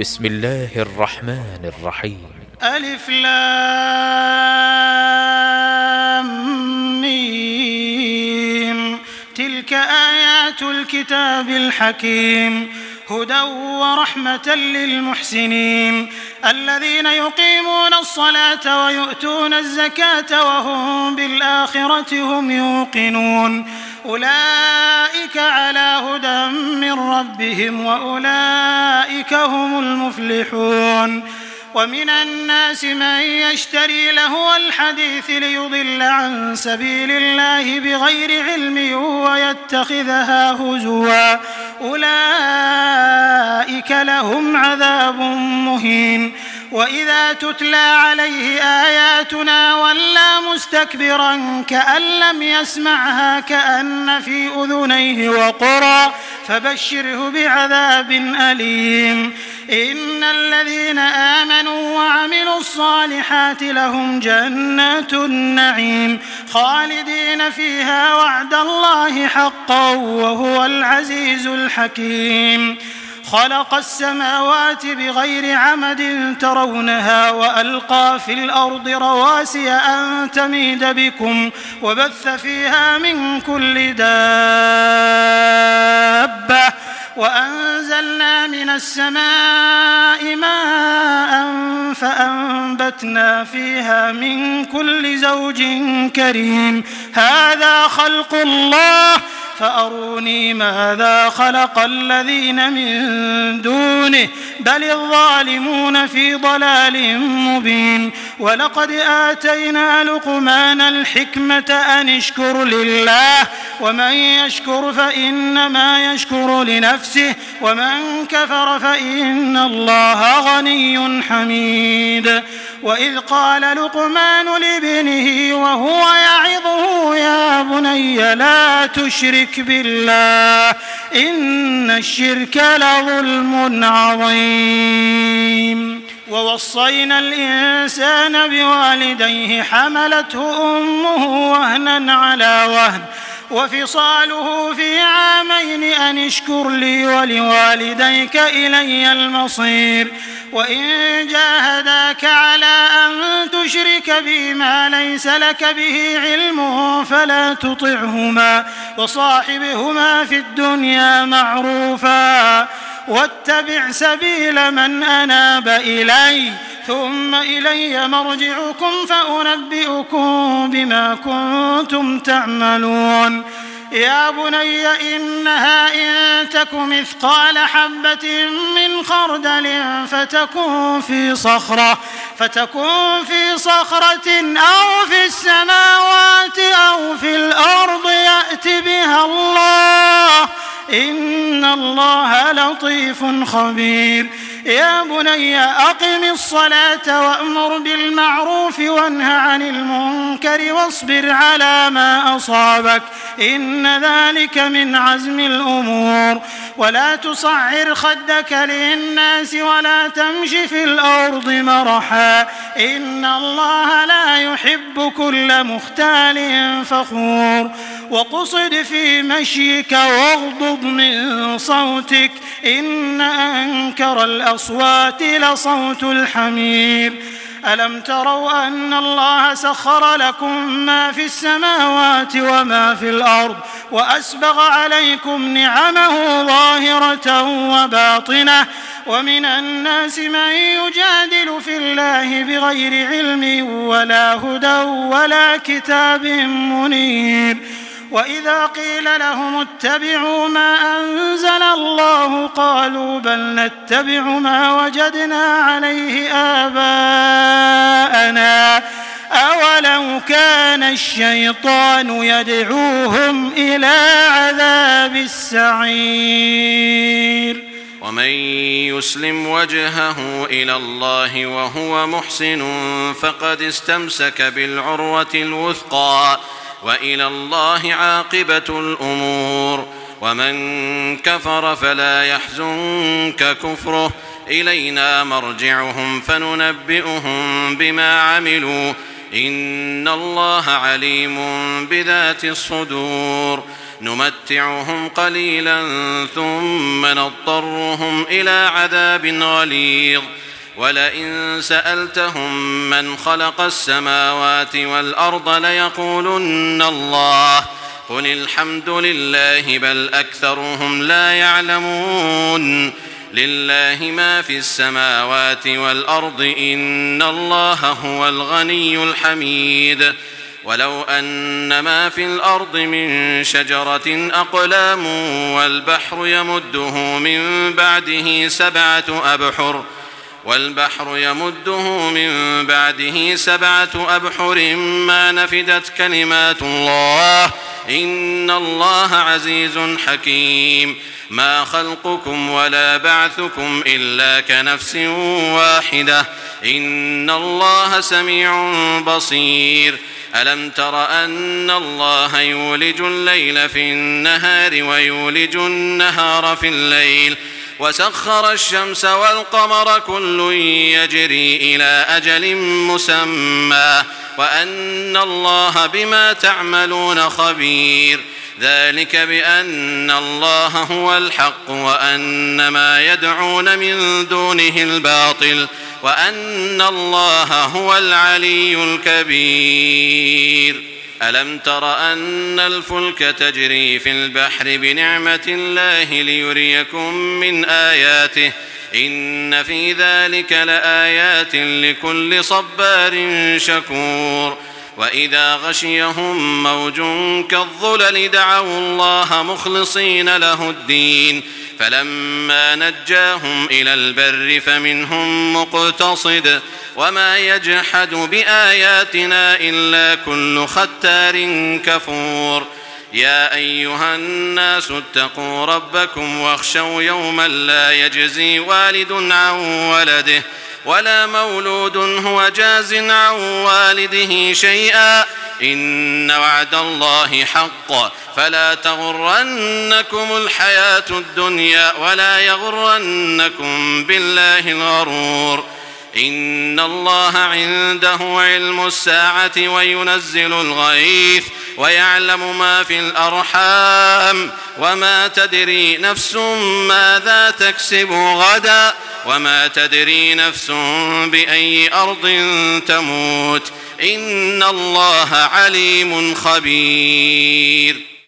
بسم الله الرحمن الرحيم. ألف لام ميم. تلك آيات الكتاب الحكيم هدى ورحمة للمحسنين الذين يقيمون الصلاة ويؤتون الزكاة وهم بالآخرة هم يوقنون أولئك على هدى من ربهم وأولئك هم المفلحون. ومن الناس من يشتري لهو الحديث ليضل عن سبيل الله بغير علم ويتخذها هزوا أولئك لهم عذاب مهين. وإذا تتلى عليه آياتنا ولى مستكبرا كأن لم يسمعها كأن في أذنيه وقرا فبشره بعذاب أليم. إن الذين آمنوا وعملوا الصالحات لهم جنات النعيم خالدين فيها وعد الله حقا وهو العزيز الحكيم. خلق السماوات بغير عمد ترونها وألقى في الأرض رواسي أن تميد بكم وبث فيها من كل دابة وأنزلنا من السماء ماء فأنبتنا فيها من كل زوج كريم. هذا خلق الله فأروني ماذا خلق الذين من دونه بل الظالمون في ضلال مبين. ولقد آتينا لقمان الحكمة أن اشكر لله ومن يشكر فإنما يشكر لنفسه ومن كفر فإن الله غني حميد. وإذ قال لقمان لابنه وهو يعظه يا بني لا تشرك بالله إن الشرك لظلم عظيم. ووصينا الإنسان بوالديه حملته أمه وهنا على وهن وفصاله في عامين أن اشكر لي ولوالديك إلي المصير. وإن جاهداك على أن تشرك بي ما ليس لك به علم فلا تطعهما وصاحبهما في الدنيا معروفا واتبع سبيل من أناب إلي ثم إلي مرجعكم فأنبئكم بما كنتم تعملون. يا بني إنها إن تك مثقال حبة من خردل فتكون في صخرة أو في السماوات أو في الأرض يأت بها الله إن الله لطيف خبير. يا بني أقم الصلاة وأمر بالمعروف وانه عن المنكر واصبر على ما أصابك إن ذلك من عزم الأمور. ولا تصعر خدك للناس ولا تمش في الأرض مرحا إن الله لا يحب كل مختال فخور. وقصد في مشيك واغضض من صوتك إن أنكر الأصوات لصوت الحمير. ألم تروا أن الله سخر لكم ما في السماوات وما في الأرض وأسبغ عليكم نعمه ظاهرة وباطنة ومن الناس من يجادل في الله بغير علم ولا هدى ولا كتاب منير. وإذا قيل لهم اتبعوا ما أنزل الله قالوا بل نتبع ما وجدنا عليه آباءنا أولو كان الشيطان يدعوهم إلى عذاب السعير. ومن يسلم وجهه إلى الله وهو محسن فقد استمسك بالعروة الوثقى وإلى الله عاقبة الأمور. ومن كفر فلا يحزنك كفره إلينا مرجعهم فننبئهم بما عملوا إن الله عليم بذات الصدور. نمتعهم قليلا ثم نضطرهم إلى عذاب غليظ ولئن سألتهم من خلق السماوات والأرض ليقولن الله قل الحمد لله بل أكثرهم لا يعلمون لله ما في السماوات والأرض إن الله هو الغني الحميد ولو أن ما في الأرض من شجرة أقلام والبحر يمده من بعده سبعة أبحر ما نفدت كلمات الله إن الله عزيز حكيم ما خلقكم ولا بعثكم إلا كنفس واحدة إن الله سميع بصير ألم تر أن الله يولج الليل في النهار ويولج النهار في الليل وسخر الشمس والقمر كل يجري إلى أجل مسمى وأن الله بما تعملون خبير ذلك بأن الله هو الحق وأن ما يدعون من دونه الباطل وأن الله هو العلي الكبير ألم تر أن الفلك تجري في البحر بنعمة الله ليريكم من آياته إن في ذلك لآيات لكل صبار شكور وإذا غشيهم موج كالظلل دعوا الله مخلصين له الدين فلما نجاهم إلى البر فمنهم مقتصد وما يجحد بآياتنا إلا كل ختار كفور يا أيها الناس اتقوا ربكم واخشوا يوما لا يجزي والد عن ولده ولا مولود هو جاز عن والده شيئا إن وعد الله حق فلا تغرنكم الحياة الدنيا ولا يغرنكم بالله الغرور إن الله عنده علم الساعة وينزل الغيث ويعلم ما في الأرحام وما تدري نفس ماذا تكسب غدا وما تدري نفس بأي أرض تموت إن الله عليم خبير